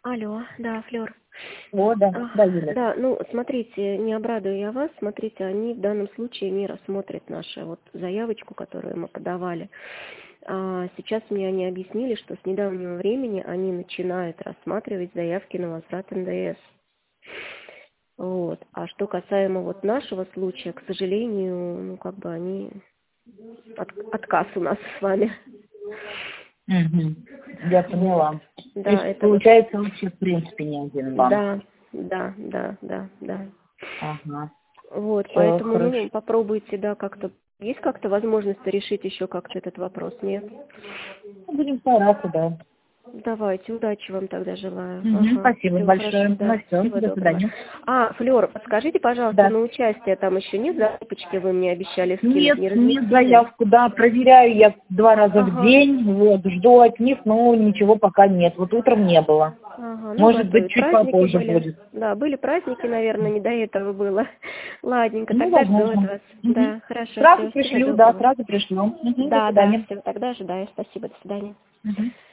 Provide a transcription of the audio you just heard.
Алло, да, Флёр. О, да, да, Юля. Да, ну, смотрите, не обрадую я вас, смотрите, они в данном случае не рассмотрят нашу вот заявочку, которую мы подавали. Сейчас мне они объяснили, что с недавнего времени они начинают рассматривать заявки на возврат НДС. Вот. А что касаемо вот нашего случая, к сожалению, ну, как бы они отказ у нас с вами. Угу. Я поняла. Да, То есть, это вот. получается, вообще, в принципе, не один банк. Да. Ага. Вот, Все поэтому, хорошо. ну, попробуйте, да, как-то. Есть как-то возможность решить еще как-то этот вопрос, нет? Будем стараться, да. Давайте, удачи вам тогда желаю. Угу. Ага, Спасибо всего большое. хорошо, Ну да, все, всего до доброго. свидания. Флёр, подскажите, пожалуйста, Да. на участие там еще нет заявочки, вы мне обещали скинуть, Нет, не нет разместили? заявку, да, проверяю я 2 раза в Ага, день, вот, жду от них, но ничего пока нет. Вот утром не было. ну Может быть, готовят. чуть Праздники попозже были. будет. Да, были праздники, наверное, не до этого было. Ладненько, Ну, тогда жду от возможно. вас. Угу. Да, хорошо, Сразу все, всего пришлю, да, доброго. сразу пришлю. Угу, до Да, свидания. все, тогда ожидаю. Спасибо, до свидания. Угу.